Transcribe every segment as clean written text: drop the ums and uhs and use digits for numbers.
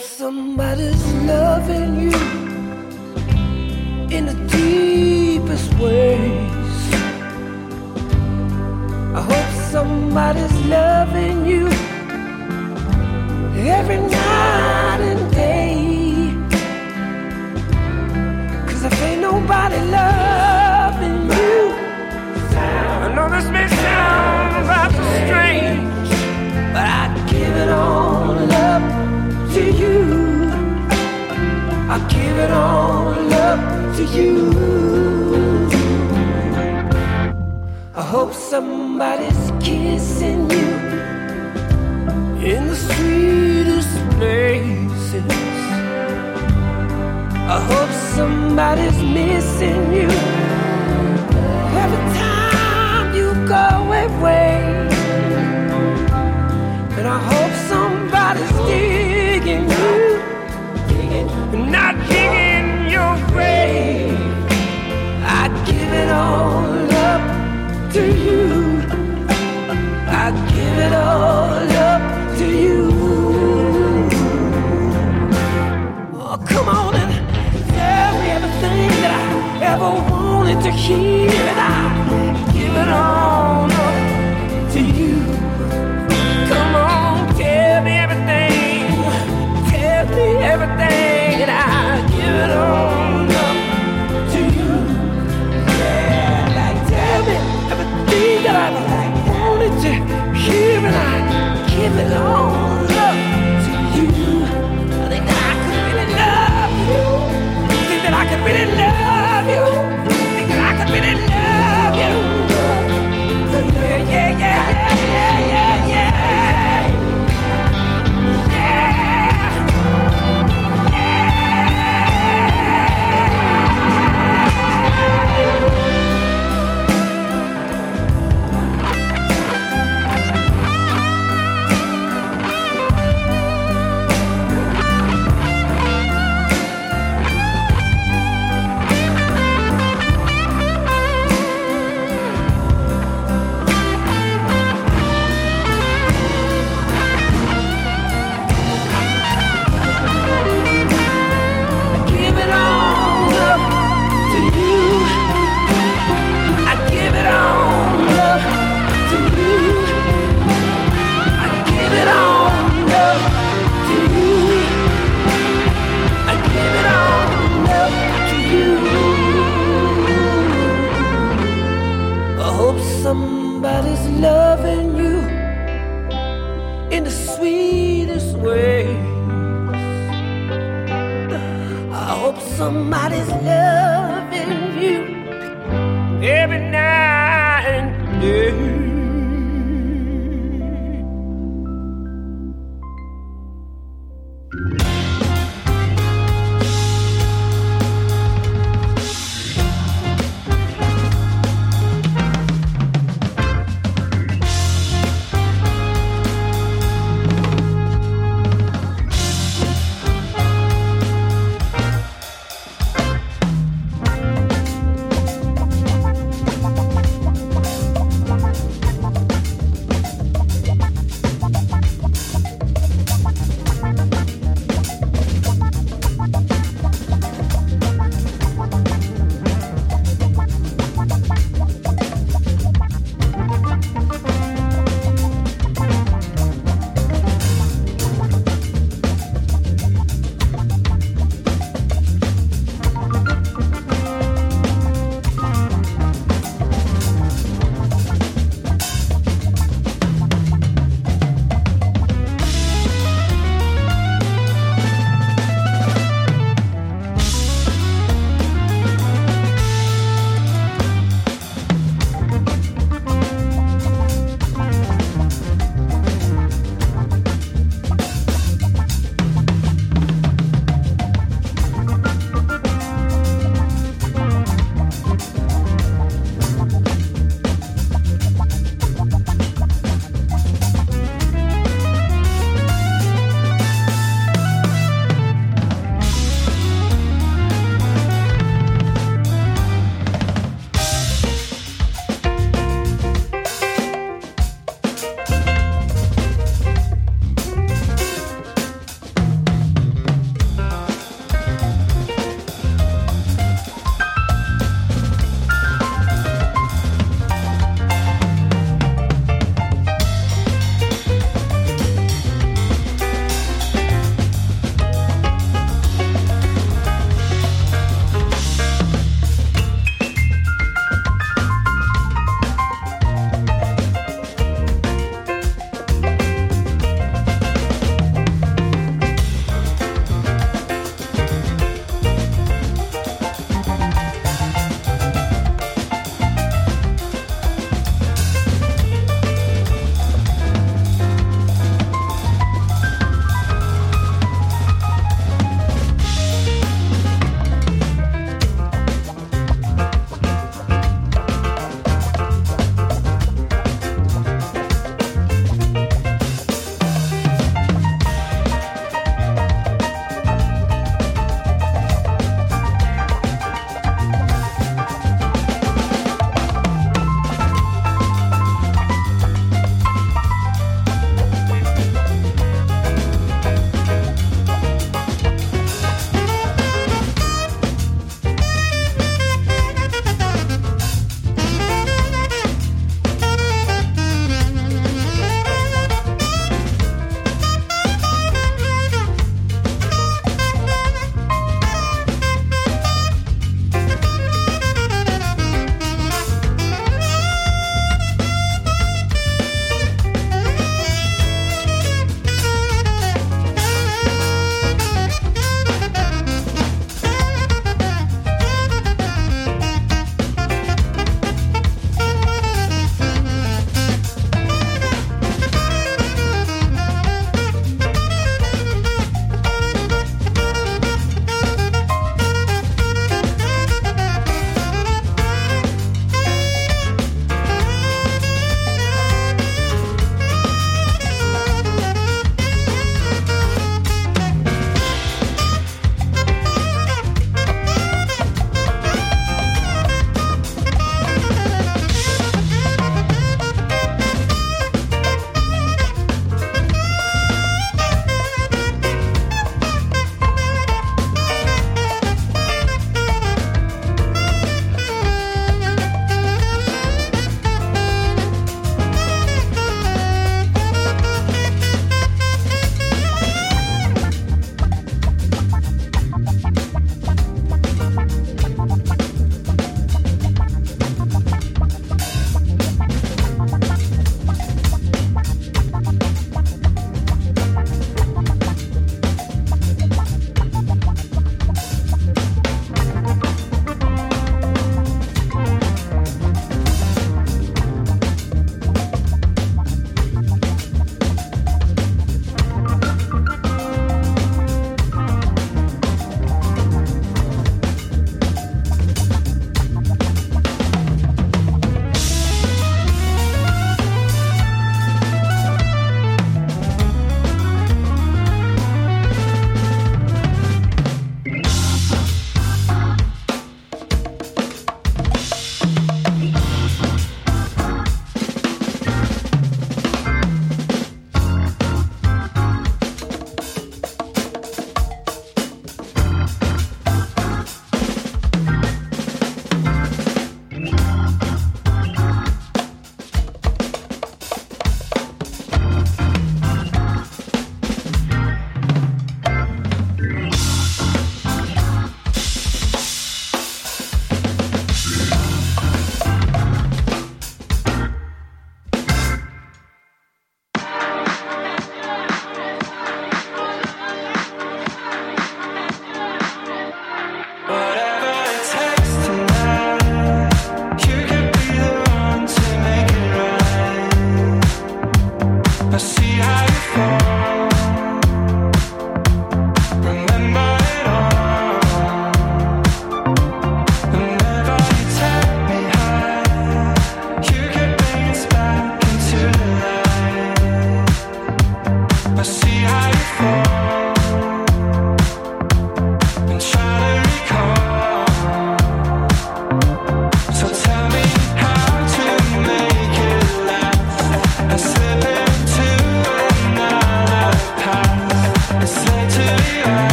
somebody's loving you in the deepest ways. I hope somebody's loving you every night and day. 'Cause if ain't nobody loving you, I know this may sound rather strange, but I give it all up to you. I give it all up to you. I hope somebody's kissing you in the sweetest places. I hope somebody's missing you every time you go away. And I hope somebody's digging you, not digging your grave. I give it all up to you. I give it all up to you. Oh, come on and tell me everything that I ever wanted to hear. And I give it all up to you. Come on, tell me everything. Tell me everything, and I give it all up to you. Yeah, like tell me everything that I wanted to hear, and I give it all up to you. I think that I could really love you. I think that I could really love you. I think that I could really love you. Yeah, yeah, yeah, yeah, yeah, yeah. Somebody's loving you in the sweetest ways. I hope somebody's loving you every night and day.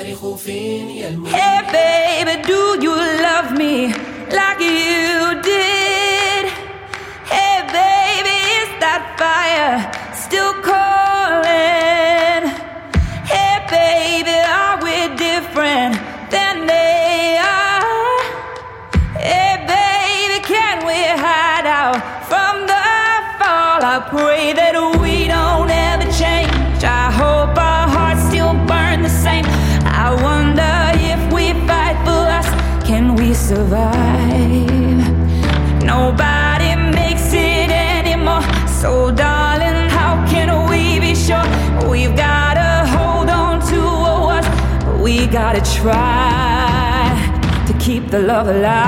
Hey baby, do you love me like you did? Hey baby, is that fire still calling? Hey baby, are we different than they are? Hey baby, can we hide out from the fall? I pray that we don't ever change. I hope our hearts still burn the same. I wonder if we fight for us, can we survive? Nobody makes it anymore, so darling, how can we be sure? We've gotta hold on to what was. We gotta try to keep the love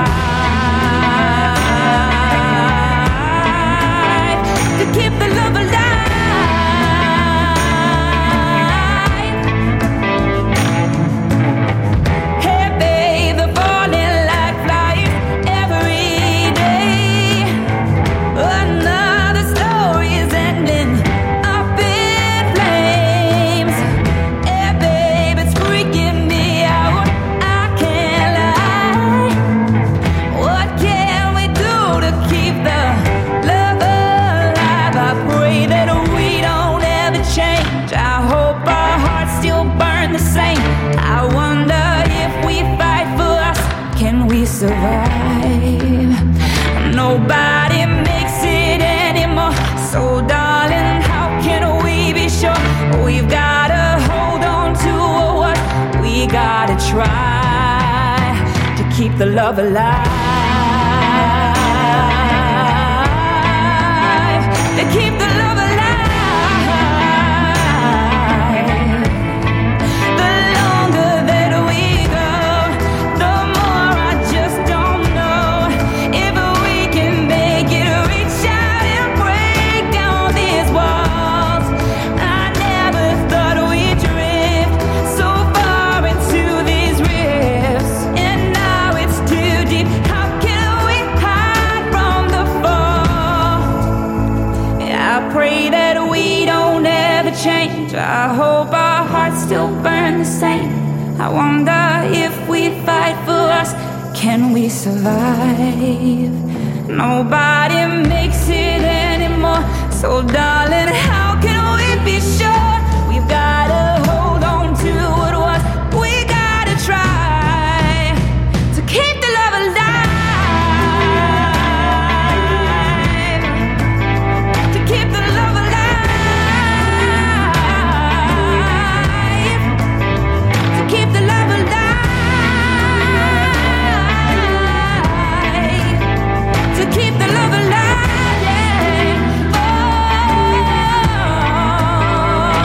alive, to keep the love alive. Survive. Nobody makes it anymore, so darling, how can we be sure? We've gotta hold on to what we gotta try to keep the love alive, to keep the love alive. The longer that we go, the more I just don't know if we can make it, reach out and break down these walls. I never thought we'd drift so far into these rifts, and now it's too deep. How can we hide from the fall? I pray that we don't ever change. I hope our hearts still burn the same. I wonder if we fight for us, can we survive? Nobody makes it anymore, so darling, how can we be sure? We've gotta hold on to what was. We gotta try to keep the love alive, to keep the love alive, to keep the love alive, to keep the love alive, yeah. Oh,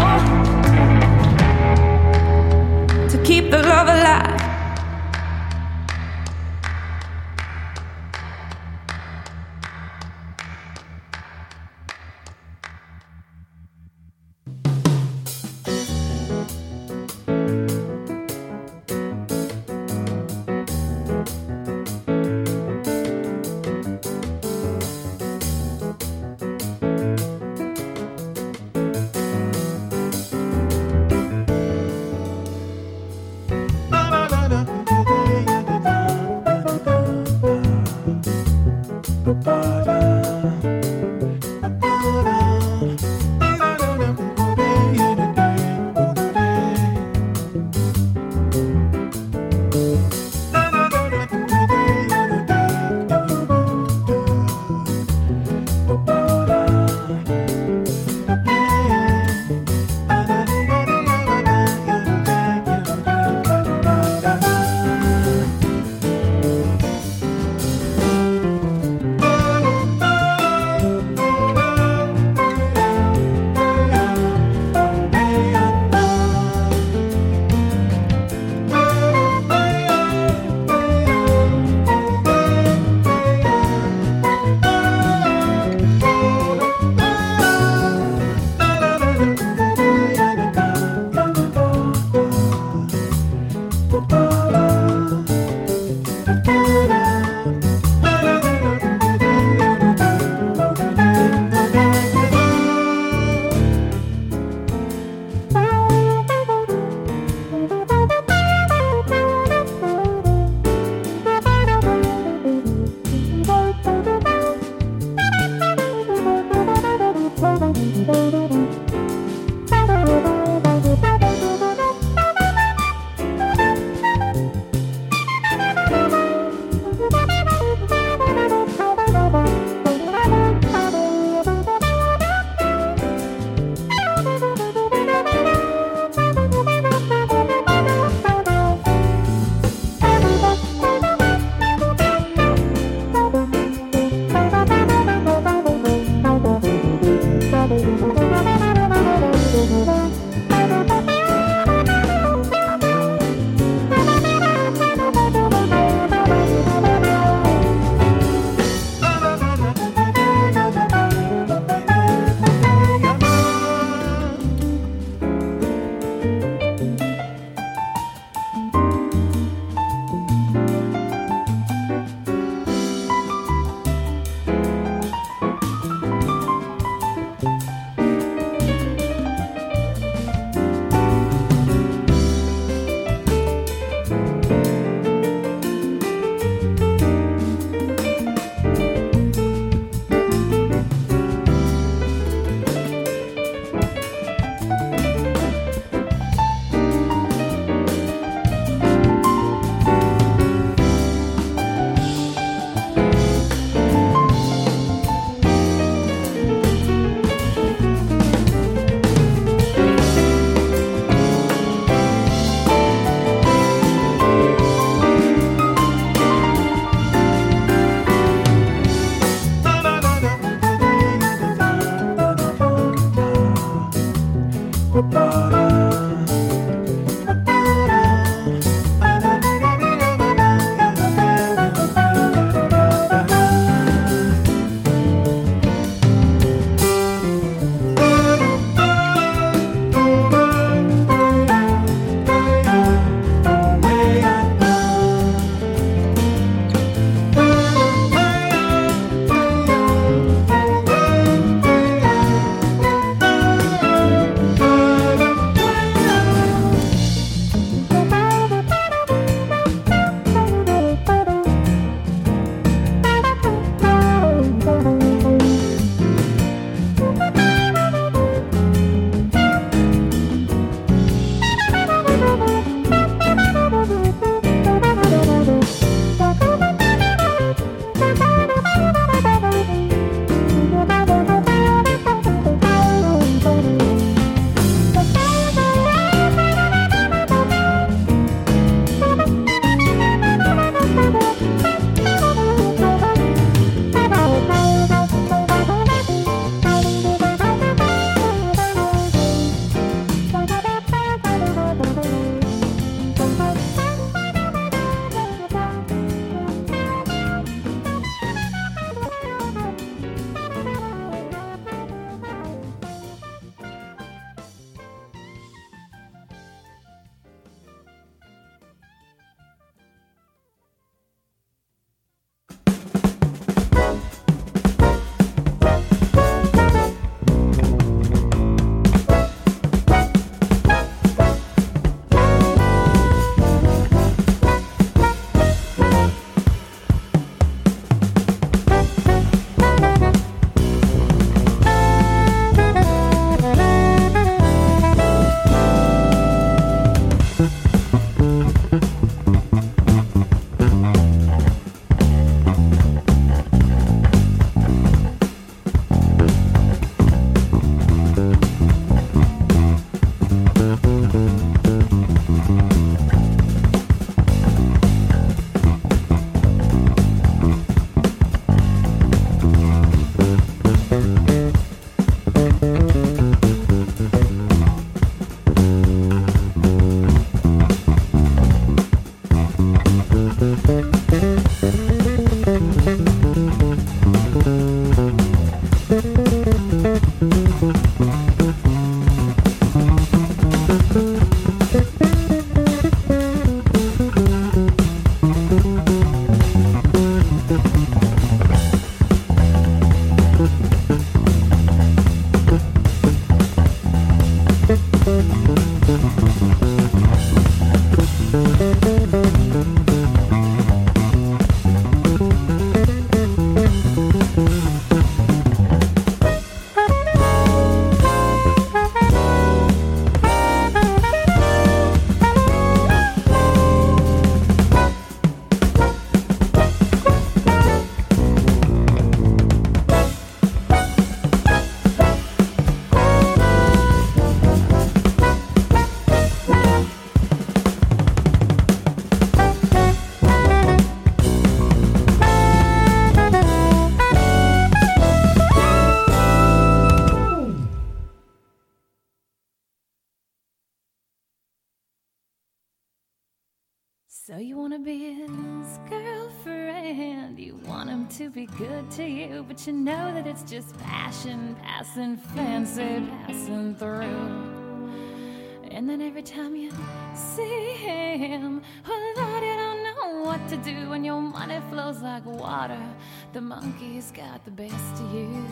So you wanna be his girlfriend, you want him to be good to you, but you know that it's just passion passing, fancy passing through. And then every time you see him, well, Lord, you don't know what to do, and your money flows like water. The monkey's got the best of you.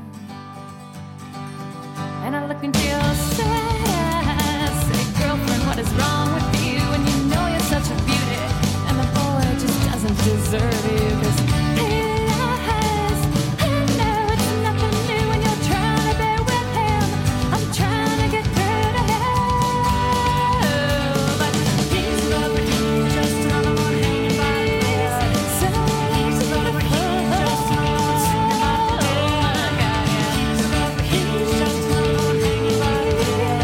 And I look into your eyes, say, girlfriend, what is wrong with you? And you know you're such a beauty, and the boy just doesn't deserve you. 'Cause he lies, I know it's nothing new, and you're trying to be with him. I'm trying to get through to him, but he's loving you, just another one hanging by the bed. So he's loving you, just another one sitting by the bed. Oh my God, yeah. He's just another one hanging by the bed.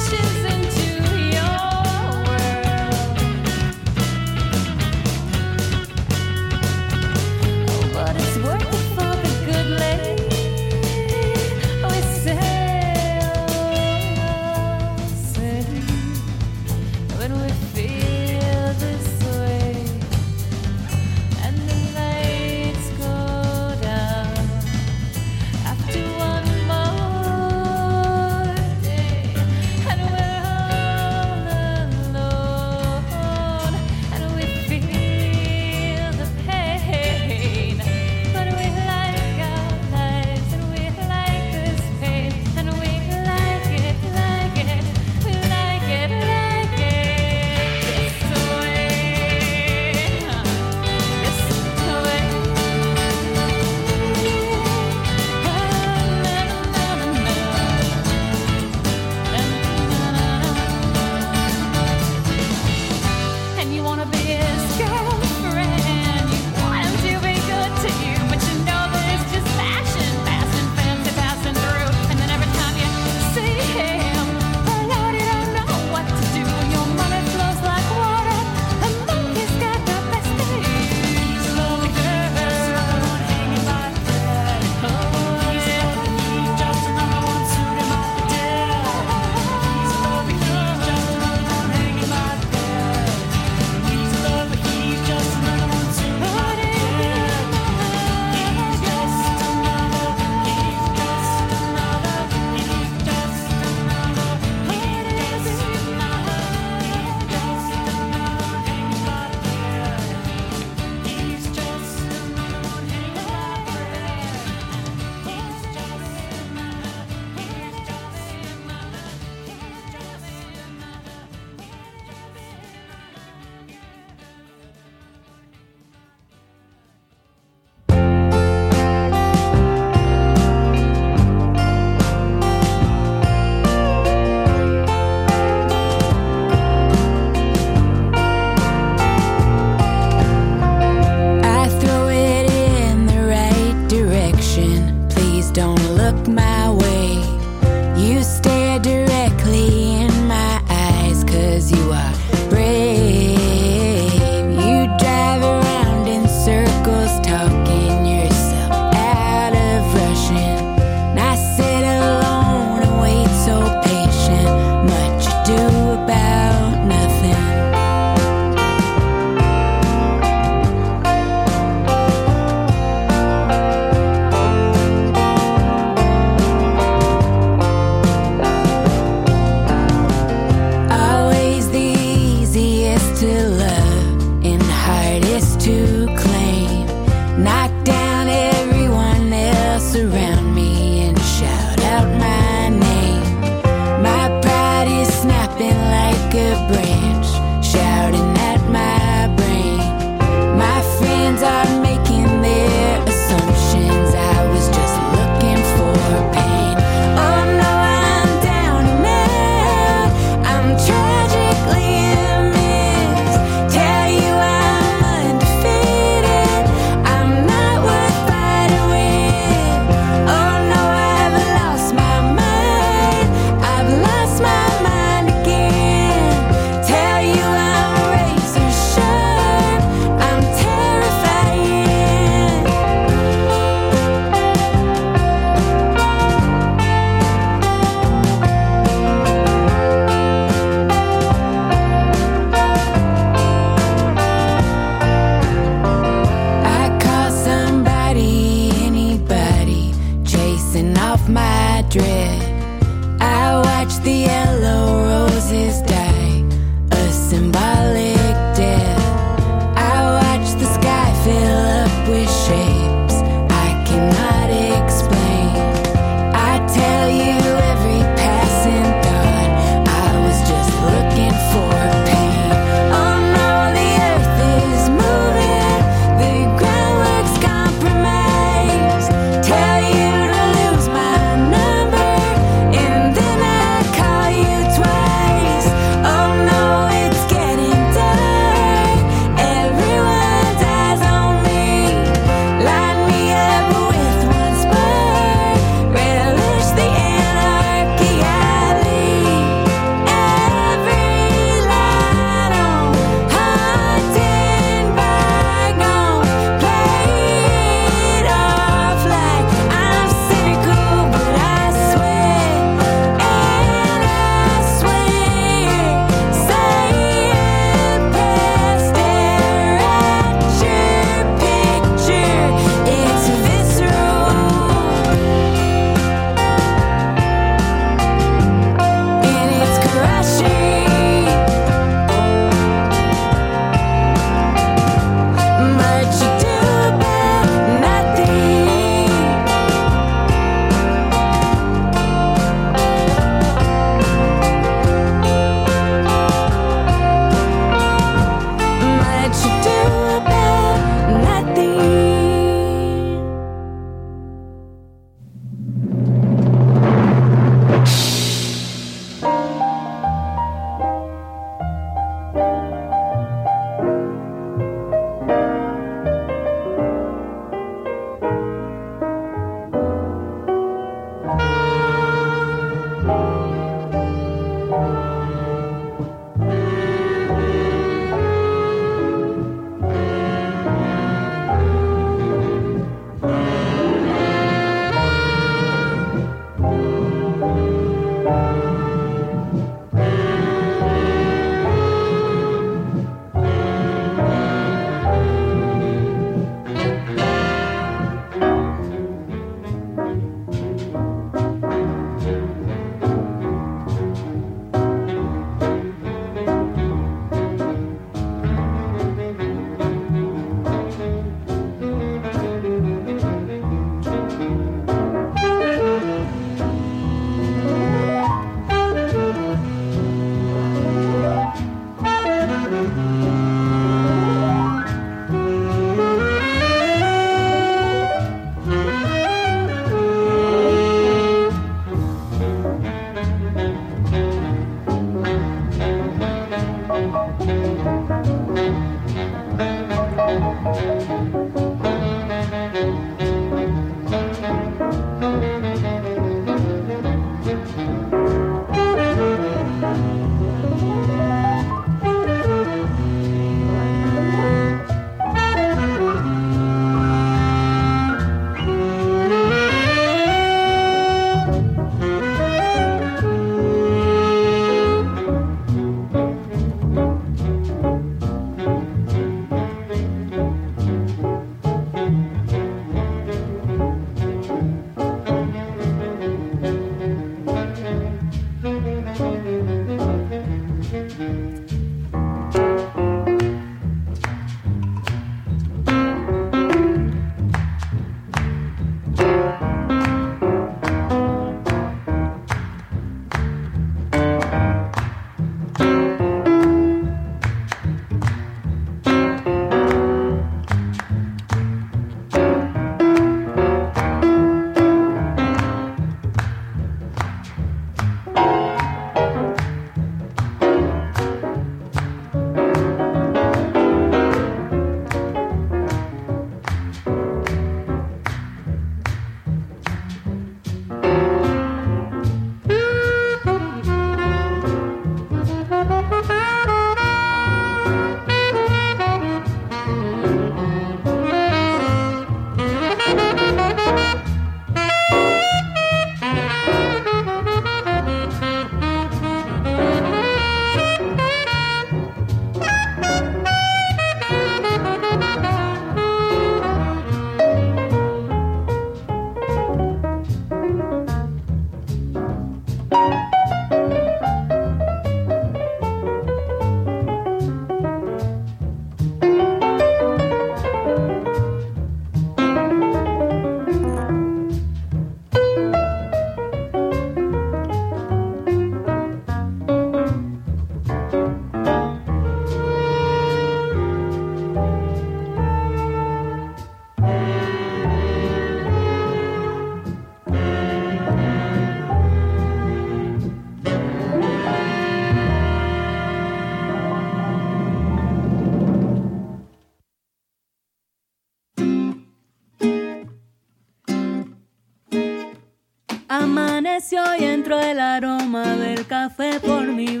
Amaneció y entró el aroma del café por mi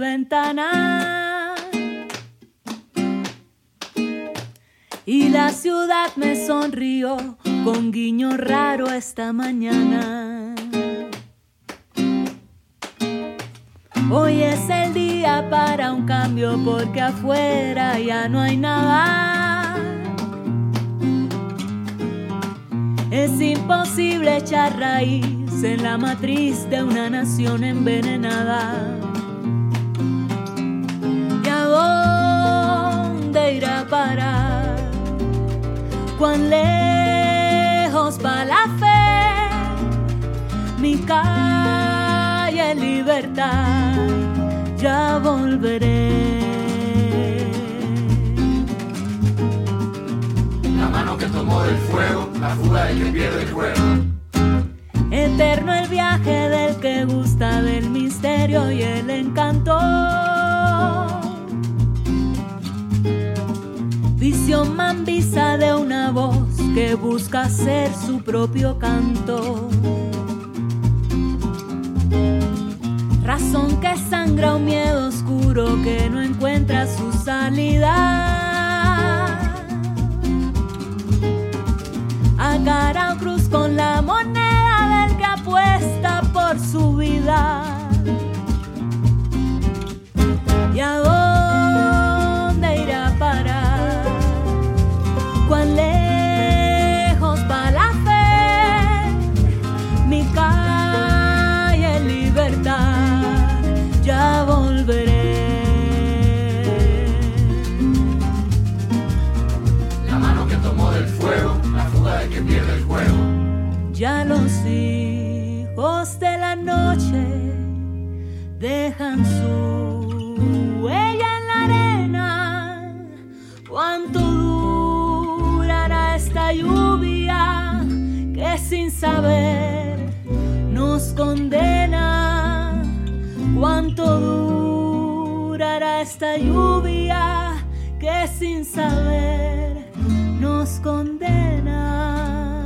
ventana. Y la ciudad me sonrió con guiño raro esta mañana. Hoy es el día para un cambio porque afuera ya no hay nada. Es imposible echar raíz en la matriz de una nación envenenada. ¿Y a dónde irá a parar? ¿Cuán lejos va la fe? Mi calle libertad, ya volveré. La mano que tomó del fuego, la fuga del que pierde el juego. Eterno el viaje del que gusta del misterio y el encanto. Visión mambisa de una voz que busca hacer su propio canto. Razón que sangra un miedo oscuro que no encuentra su salida. Agarra un cruz con la moneda del que apuesta por su vida. ¿Y a dónde irá a parar? ¿Cuán lejos va la fe? Mi calle libertad, ya volveré. La mano que tomó del fuego, la fuga del que pierde el juego. Ya los hijos de la noche dejan su huella en la arena. ¿Cuánto durará esta lluvia que sin saber nos condena? ¿Cuánto durará esta lluvia sin saber nos condena.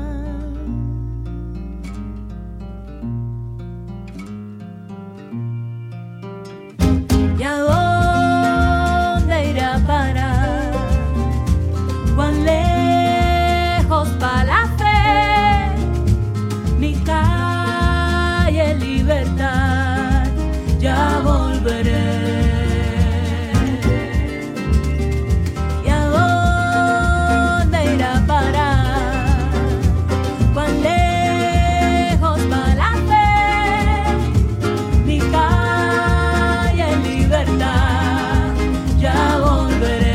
¿Y a dónde irá a parar? ¿Cuán lejos va la fe? Mi calle libertad, ya volveré. ¿Y a dónde irá a parar? ¿Cuán lejos va la fe? Mi calle libertad, ya volveré.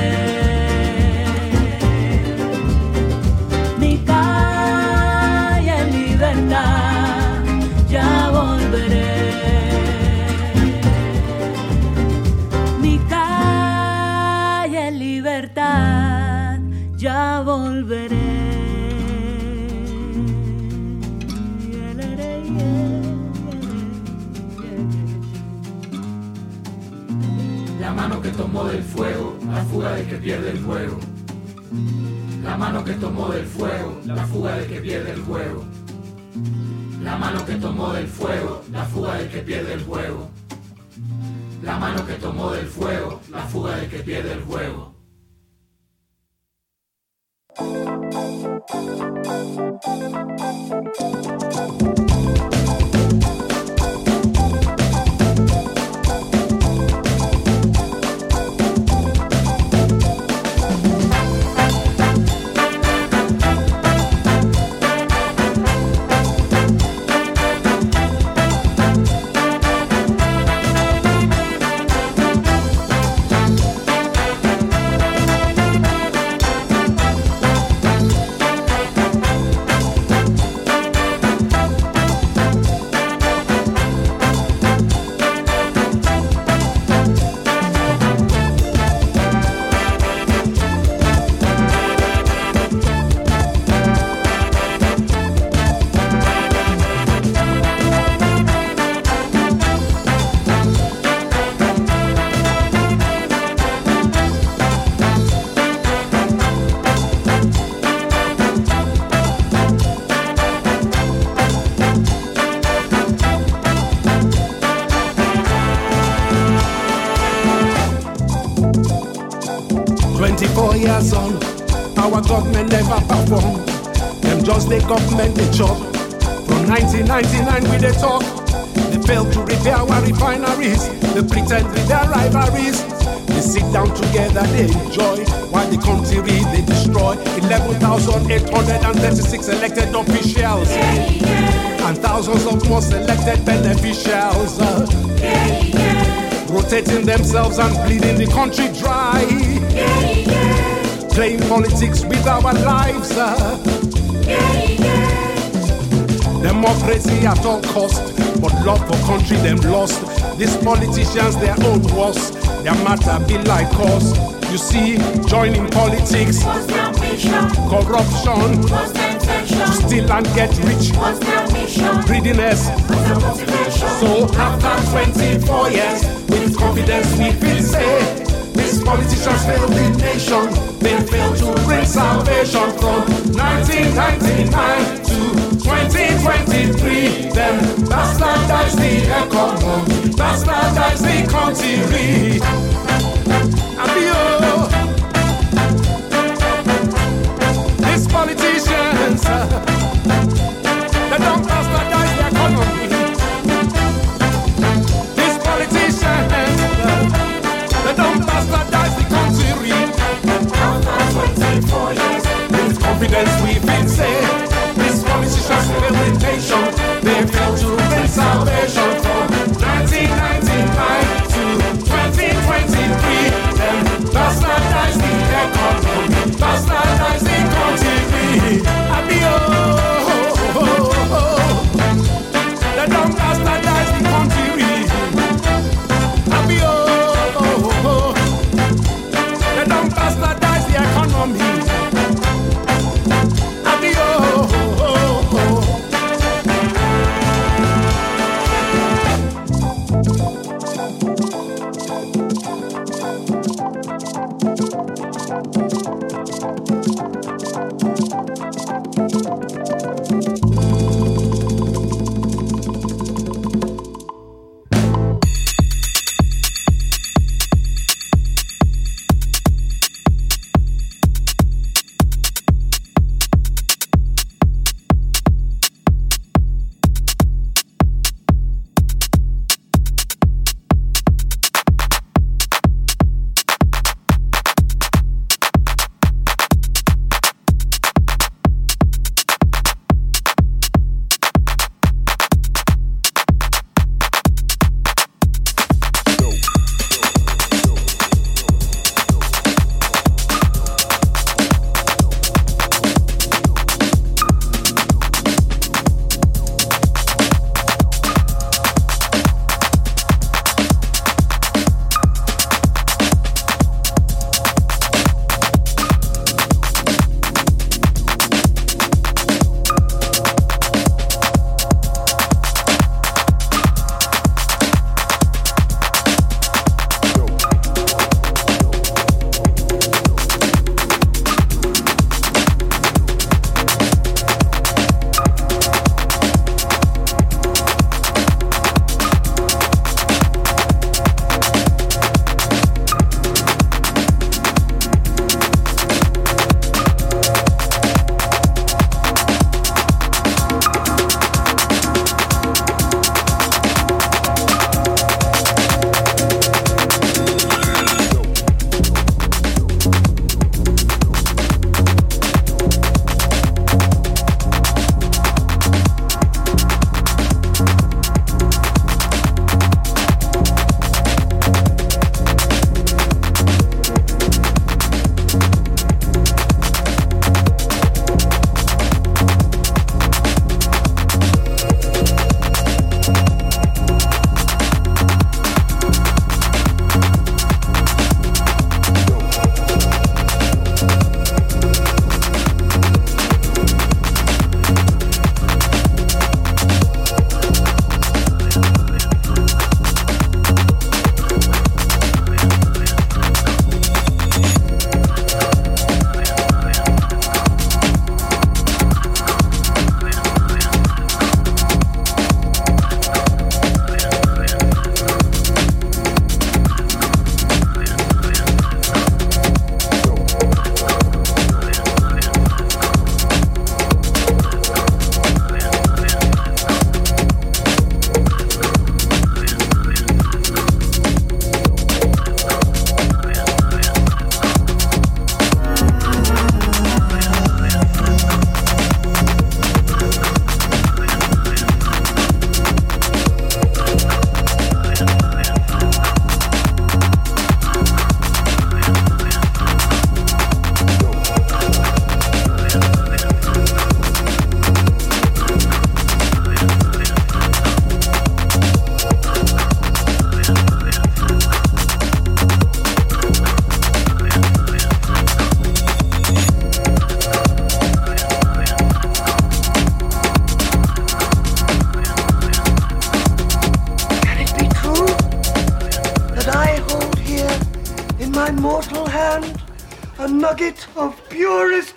Mi calle libertad, ya volveré. Mi calle libertad, ya volveré. La mano que tomó del fuego, la fuga del que pierde el juego. La mano que tomó del fuego, la fuga del que pierde el juego. La mano que tomó del fuego, la fuga del que pierde el juego. La mano que tomó del fuego, la fuga del que pierde el juego. Years on, our government never perform. Them just the government they chop. From 1999 we they talk. They fail to repair our refineries. They pretend with their rivalries. They sit down together, they enjoy. While the country they destroy. 11,836 elected officials. And thousands of more selected beneficiaries. Rotating themselves and bleeding the country dry. Playing politics with our lives. Democracy at all cost, but love for country them lost. These politicians their own worst. Their matter be like us. You see, joining politics, corruption, to steal and get rich, greediness. So after 24 years, with confidence we feel say, these politicians failed the nation. They failed to bring salvation from 1999 to 2023. Then bastardize the economy, bastardize the country. These politicians, they don't bastardize the economy. These politicians, they don't bastardize the country. After 24 years, with confidence we can say, these politicians failed the nation. They failed to bring salvation from 1999 to 2023. Then bastardize the economy, bastardize the country. They don't bastardize the country. They don't bastardize the economy. a nugget of purest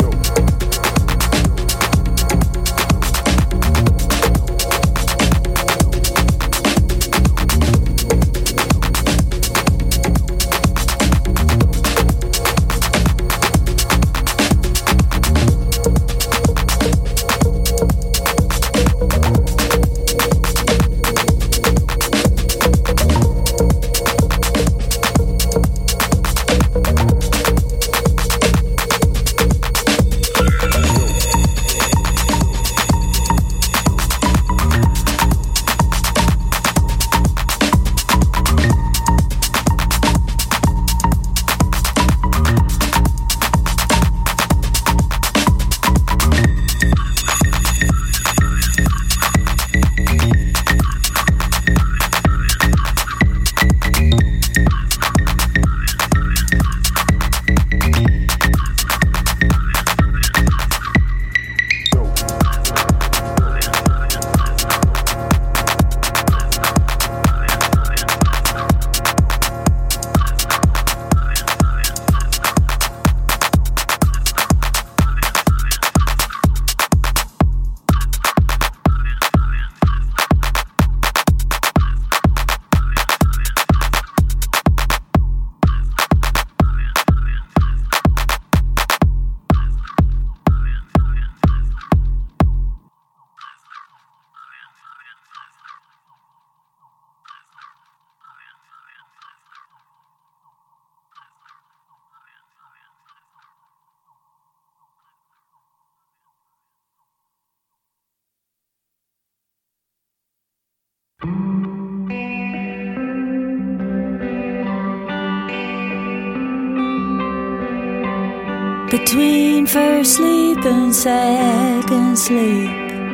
Between first sleep and second sleep,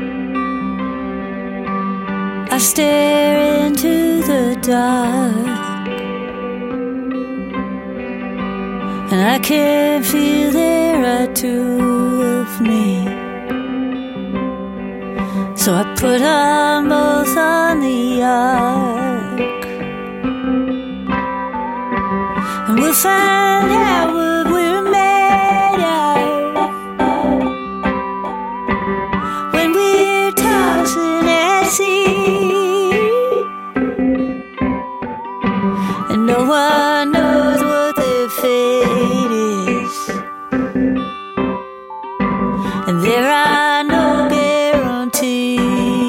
I stare into the dark, and I can feel there are two of me. So I put them both on the ark, and we'll find out what we're made of when we're tossing at sea. And no one knows what their fate is, and there are no guarantees.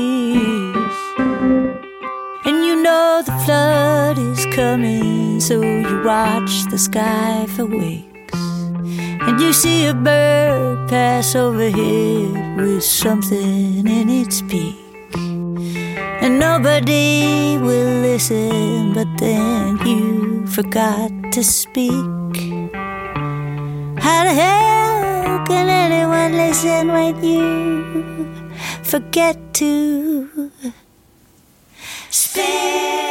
And you know the flood is coming, so you watch the sky for weeks, and you see a bird pass overhead with something in its beak, and nobody will listen, but then you forgot to speak. How the hell can anyone listen when you forget to speak?